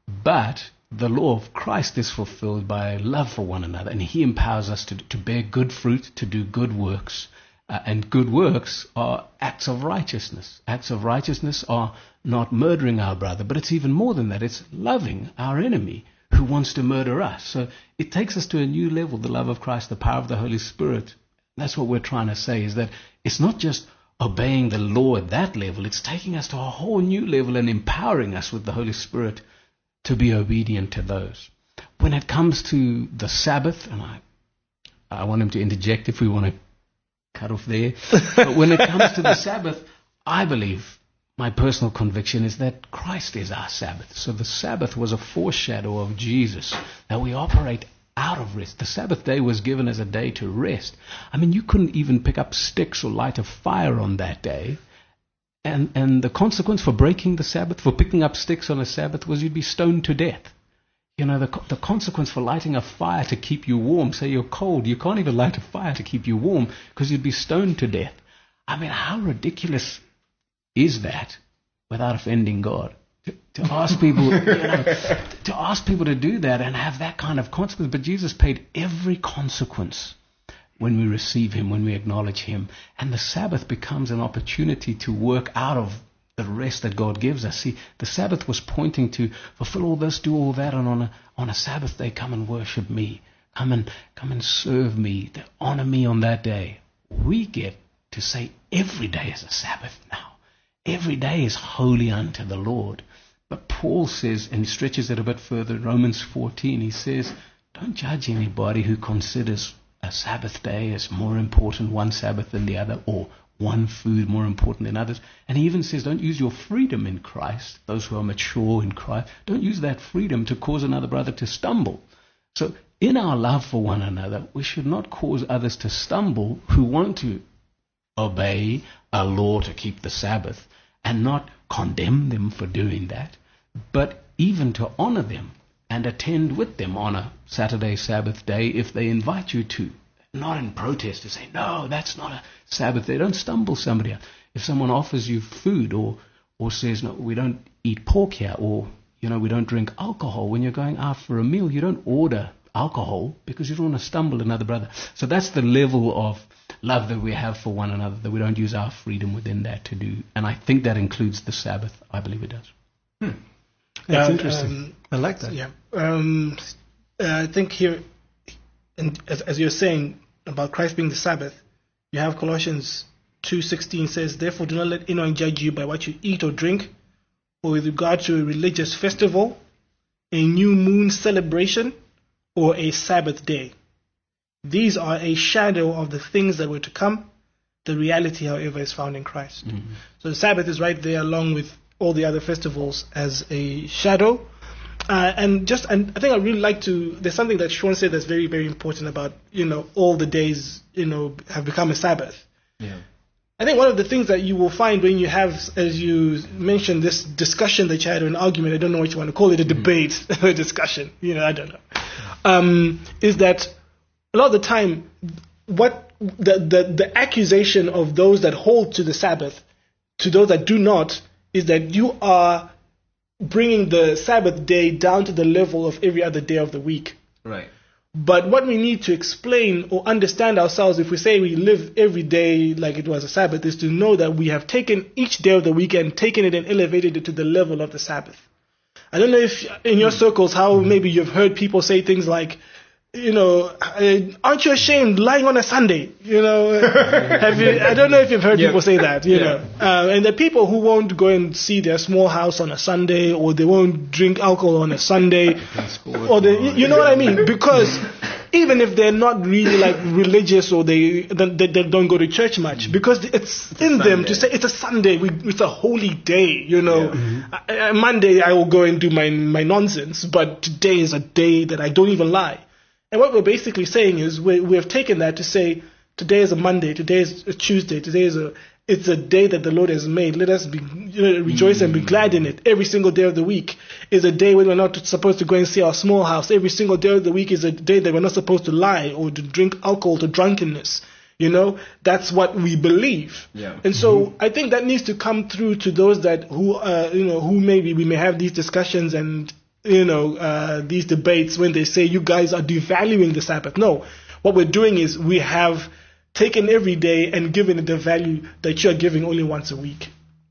But the law of Christ is fulfilled by love for one another, and he empowers us to bear good fruit, to do good works. And good works are acts of righteousness. Acts of righteousness are not murdering our brother, but it's even more than that. It's loving our enemy who wants to murder us. So it takes us to a new level, the love of Christ, the power of the Holy Spirit. That's what we're trying to say, is that it's not just obeying the law at that level. It's taking us to a whole new level and empowering us with the Holy Spirit to be obedient to those. When it comes to the Sabbath, and I want him to interject if we want to cut off there, but when it comes to the Sabbath, I believe, my personal conviction is that Christ is our Sabbath. So the Sabbath was a foreshadow of Jesus, that we operate out of rest. The Sabbath day was given as a day to rest. I mean, you couldn't even pick up sticks or light a fire on that day. And the consequence for breaking the Sabbath, for picking up sticks on a Sabbath, was you'd be stoned to death. You know, the consequence for lighting a fire to keep you warm, say you're cold, you can't even light a fire to keep you warm because you'd be stoned to death. I mean, how ridiculous is that without offending God? To ask people, to ask people to do that and have that kind of consequence. But Jesus paid every consequence when we receive him, when we acknowledge him. And the Sabbath becomes an opportunity to work out of the rest that God gives us. See, the Sabbath was pointing to fulfill all this, do all that, and on a Sabbath day, come and worship me. Come and serve me, to honor me on that day. We get to say every day is a Sabbath now. Every day is holy unto the Lord. But Paul says, and he stretches it a bit further, Romans 14, he says, don't judge anybody who considers a Sabbath day as more important one Sabbath than the other, or one food more important than others. And he even says, don't use your freedom in Christ, those who are mature in Christ, don't use that freedom to cause another brother to stumble. So in our love for one another, we should not cause others to stumble who want to obey a law to keep the Sabbath, and not condemn them for doing that, but even to honor them and attend with them on a Saturday Sabbath day if they invite you to. Not in protest to say, no, that's not a Sabbath day. Don't stumble somebody else. If someone offers you food or says, no, we don't eat pork here, or, we don't drink alcohol, when you're going out for a meal, you don't order alcohol because you don't want to stumble another brother. So that's the level of love that we have for one another, that we don't use our freedom within that to do. And I think that includes the Sabbath. I believe it does. That's interesting. I like that. Yeah. I think here, and as you're saying about Christ being the Sabbath, you have Colossians 2:16 says, therefore do not let anyone judge you by what you eat or drink, or with regard to a religious festival, a new moon celebration, or a Sabbath day. These are a shadow of the things that were to come. The reality, however, is found in Christ. Mm-hmm. So the Sabbath is right there along with all the other festivals as a shadow. And I think I really like to, there's something that Sean said that's very, very important about, all the days, have become a Sabbath. Yeah. I think one of the things that you will find when you have, as you mentioned, this discussion that you had, or an argument, I don't know what you want to call it, a debate, a discussion, I don't know, is that a lot of the time, what the accusation of those that hold to the Sabbath, to those that do not, is that you are bringing the Sabbath day down to the level of every other day of the week. Right. But what we need to explain or understand ourselves, if we say we live every day like it was a Sabbath, is to know that we have taken each day of the week and taken it and elevated it to the level of the Sabbath. I don't know if in your circles how maybe you've heard people say things like, aren't you ashamed lying on a Sunday? I don't know if you've heard people say that, and the people who won't go and see their small house on a Sunday, or they won't drink alcohol on a Sunday, or you know what I mean? Because even if they're not really like religious, or they don't go to church much, because it's in them to say it's a Sunday, it's a holy day, Monday I will go and do my nonsense, but today is a day that I don't even lie. And what we're basically saying is we have taken that to say today is a Monday, today is a Tuesday, it's a day that the Lord has made. Let us be rejoice and be glad in it. Every single day of the week is a day when we're not supposed to go and see our small house. Every single day of the week is a day that we're not supposed to lie or to drink alcohol, to drunkenness. That's what we believe. Yeah. And so I think that needs to come through to those that who maybe we may have these discussions and these debates when they say you guys are devaluing the Sabbath. No, what we're doing is we have taken every day and given it the value that you're giving only once a week.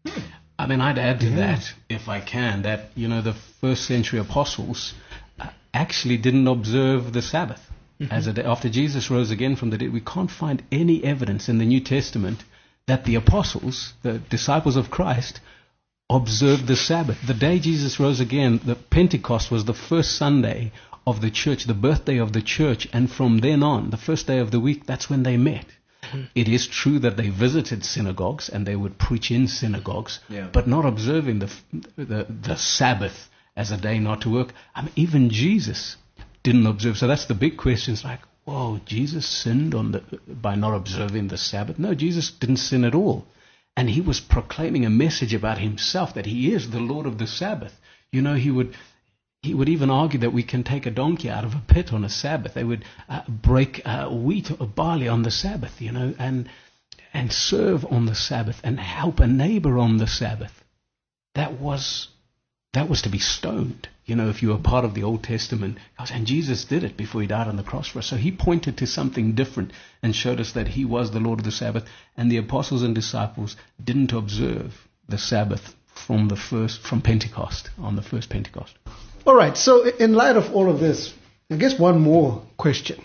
I mean, I'd add to that, if I can, that, the first century apostles actually didn't observe the Sabbath as a day. After Jesus rose again from the dead, we can't find any evidence in the New Testament that the apostles, the disciples of Christ, observed the Sabbath. The day Jesus rose again, the Pentecost was the first Sunday of the church, the birthday of the church, and from then on, the first day of the week, that's when they met. Mm-hmm. It is true that they visited synagogues and they would preach in synagogues, but not observing the Sabbath as a day not to work. I mean, even Jesus didn't observe. So that's the big question. It's like, whoa, Jesus sinned by not observing the Sabbath? No, Jesus didn't sin at all. And he was proclaiming a message about himself, that he is the Lord of the Sabbath. He would even argue that we can take a donkey out of a pit on a Sabbath. They would break wheat or barley on the Sabbath, and serve on the Sabbath and help a neighbor on the Sabbath. That was to be stoned. If you were part of the Old Testament, and Jesus did it before he died on the cross for us. So he pointed to something different and showed us that he was the Lord of the Sabbath. And the apostles and disciples didn't observe the Sabbath from Pentecost, on the first Pentecost. All right. So in light of all of this, I guess one more question.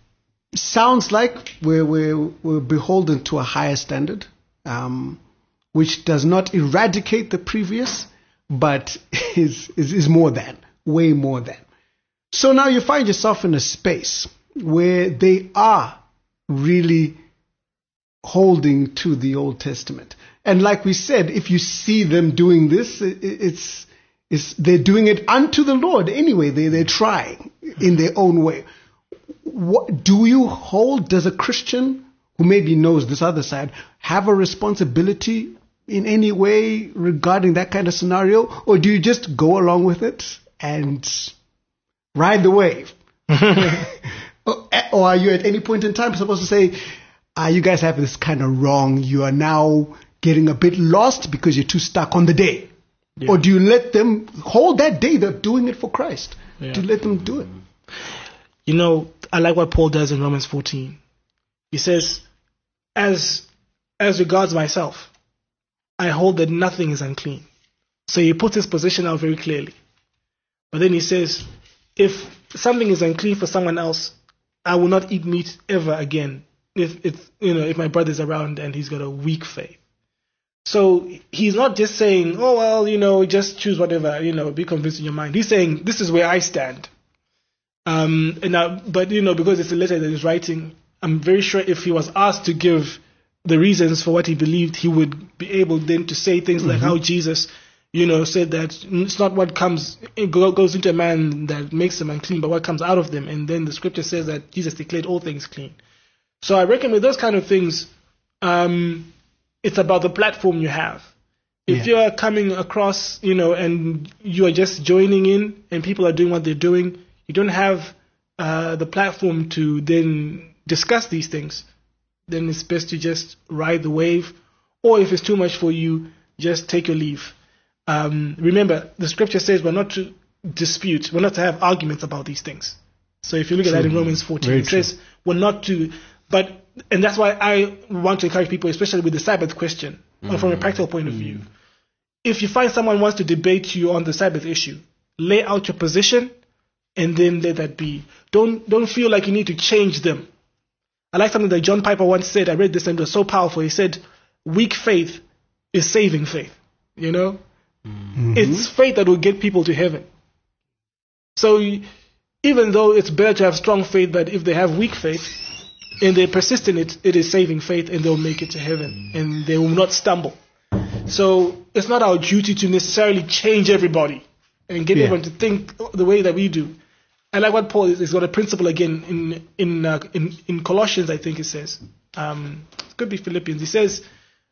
Sounds like we're beholden to a higher standard. which does not eradicate the previous, but is more than, way more than. So now you find yourself in a space where they are really holding to the Old Testament. And like we said, if you see them doing this, they're doing it unto the Lord anyway. They're trying in their own way. What do you hold? Does a Christian who maybe knows this other side have a responsibility in any way regarding that kind of scenario? Or do you just go along with it and ride the wave? Or are you at any point in time supposed to say, you guys have this kind of wrong, you are now getting a bit lost because you're too stuck on the day? Yeah. Or do you let them hold that day? They're doing it for Christ. Yeah. Do you let them do it? You know, I like what Paul does in Romans 14. He says, as regards myself, I hold that nothing is unclean. So he puts his position out very clearly. But then he says, if something is unclean for someone else, I will not eat meat ever again if my brother's around and he's got a weak faith. So he's not just saying, oh, well, just choose whatever, be convinced in your mind. He's saying, this is where I stand. But because it's a letter that he's writing, I'm very sure if he was asked to give the reasons for what he believed, he would be able then to say things like how Jesus, said that it's not what goes into a man that makes him unclean, but what comes out of them. And then the scripture says that Jesus declared all things clean. So I reckon with those kind of things, it's about the platform you have. If you're coming across, and you are just joining in and people are doing what they're doing, you don't have the platform to then discuss these things, then it's best to just ride the wave. Or if it's too much for you, just take your leave. Remember, the scripture says we're not to dispute, we're not to have arguments about these things. So if you look at that in Romans 14, says we're not to, and that's why I want to encourage people, especially with the Sabbath question, from a practical point of view. If you find someone wants to debate you on the Sabbath issue, lay out your position and then let that be. Don't feel like you need to change them. I like something that John Piper once said. I read this and it was so powerful. He said, weak faith is saving faith. It's faith that will get people to heaven. So even though it's better to have strong faith, but if they have weak faith and they persist in it, it is saving faith and they'll make it to heaven and they will not stumble. So it's not our duty to necessarily change everybody and get everyone to think the way that we do. I like what Paul is got a principle again in Colossians, I think it says. It could be Philippians. He says,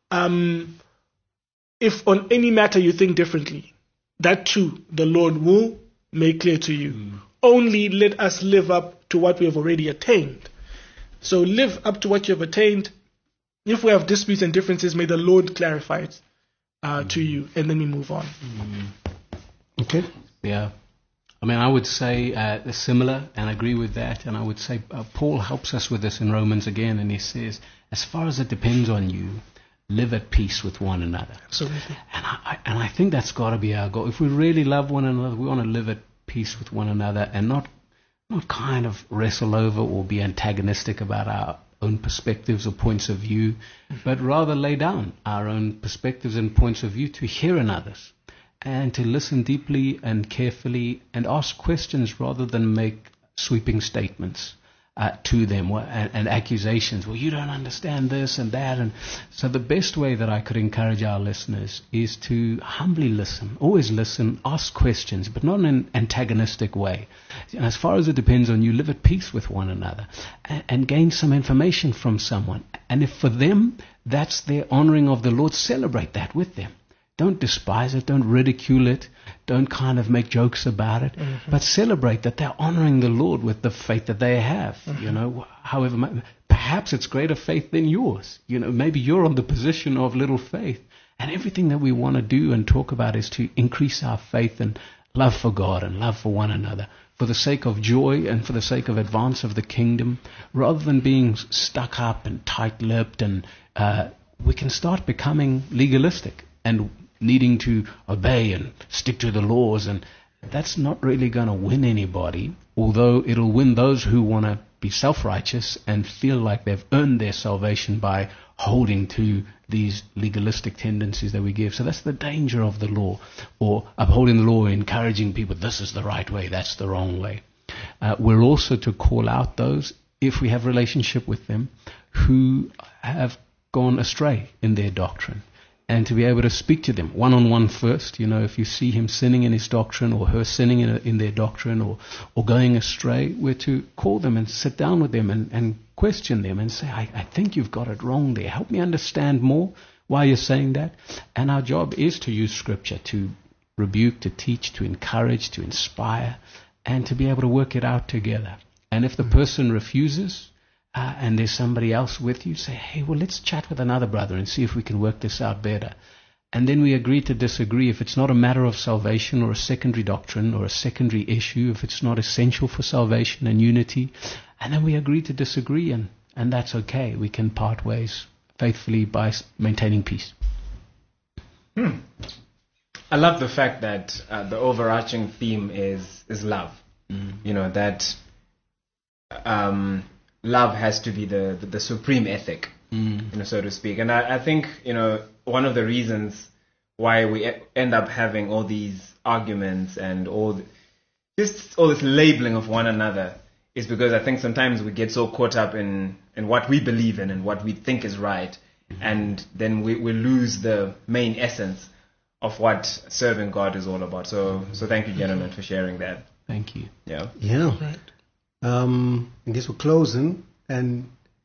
if on any matter you think differently, that too the Lord will make clear to you. Only let us live up to what we have already attained. So live up to what you have attained. If we have disputes and differences, may the Lord clarify it to you, and then we move on. Okay. Yeah. I mean, I would say similar, and I agree with that. And I would say Paul helps us with this in Romans again, and he says, as far as it depends on you, live at peace with one another. Absolutely. And I think that's got to be our goal. If we really love one another, we want to live at peace with one another and not kind of wrestle over or be antagonistic about our own perspectives or points of view, but rather lay down our own perspectives and points of view to hear another's and to listen deeply and carefully and ask questions rather than make sweeping statements to them and accusations. Well, you don't understand this and that. And so the best way that I could encourage our listeners is to humbly listen, always listen, ask questions, but not in an antagonistic way. And as far as it depends on you, live at peace with one another and gain some information from someone. And if for them that's their honoring of the Lord, celebrate that with them. Don't despise it. Don't ridicule it. Don't kind of make jokes about it. But celebrate that they're honoring the Lord with the faith that they have. However, perhaps it's greater faith than yours. Maybe you're on the position of little faith. And everything that we want to do and talk about is to increase our faith and love for God and love for one another for the sake of joy and for the sake of advance of the kingdom, rather than being stuck up and tight-lipped. And we can start becoming legalistic and needing to obey and stick to the laws, and that's not really going to win anybody, although it'll win those who want to be self-righteous and feel like they've earned their salvation by holding to these legalistic tendencies that we give. So that's the danger of the law, or upholding the law, encouraging people, this is the right way, that's the wrong way. We're also to call out those, if we have relationship with them, who have gone astray in their doctrine, and to be able to speak to them one-on-one first. If you see him sinning in his doctrine or her sinning in their doctrine or going astray, we're to call them and sit down with them and question them and say, I think you've got it wrong there. Help me understand more why you're saying that. And our job is to use Scripture to rebuke, to teach, to encourage, to inspire, and to be able to work it out together. And if the person refuses, and there's somebody else with you, say, hey, well, let's chat with another brother and see if we can work this out better. And then we agree to disagree. If it's not a matter of salvation or a secondary doctrine or a secondary issue, if it's not essential for salvation and unity, and then we agree to disagree, and that's okay. We can part ways faithfully by maintaining peace. I love the fact that the overarching theme is love. That love has to be the supreme ethic, so to speak. And I think, one of the reasons why we end up having all these arguments and all this labeling of one another is because I think sometimes we get so caught up in what we believe in and what we think is right, and then we lose the main essence of what serving God is all about. So thank you, gentlemen, for sharing that. Thank you. Yeah. Right. I guess we're closing, and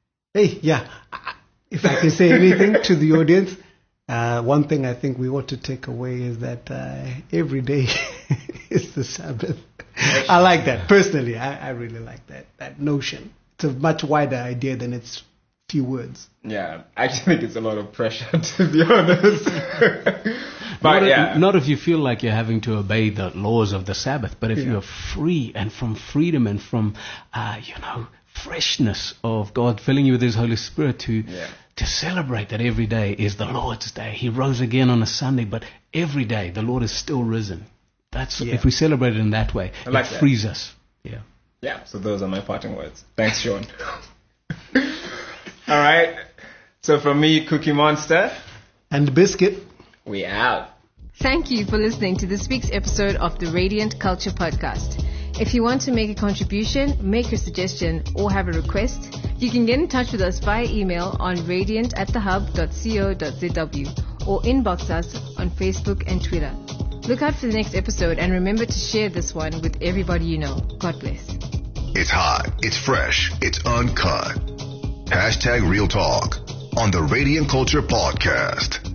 if I can say anything to the audience, one thing I think we ought to take away is that every day is the Sabbath. I like that personally. I really like that notion. It's a much wider idea than its few words. Yeah, I actually think it's a lot of pressure, to be honest. But not if you feel like you're having to obey the laws of the Sabbath, but if you're free, and from freedom and from freshness of God filling you with His Holy Spirit to celebrate that every day is the Lord's day. He rose again on a Sunday, but every day the Lord is still risen. If we celebrate it in that way, it frees us. Yeah. Yeah. So those are my parting words. Thanks, Sean. All right. So from me, Cookie Monster and Biscuit, we out. Thank you for listening to this week's episode of the Radiant Culture Podcast. If you want to make a contribution, make a suggestion, or have a request, you can get in touch with us via email on radiant@thehub.co.zw or inbox us on Facebook and Twitter. Look out for the next episode, and remember to share this one with everybody you know. God bless. It's hot, it's fresh, it's uncut. #Real Talk on the Radiant Culture Podcast.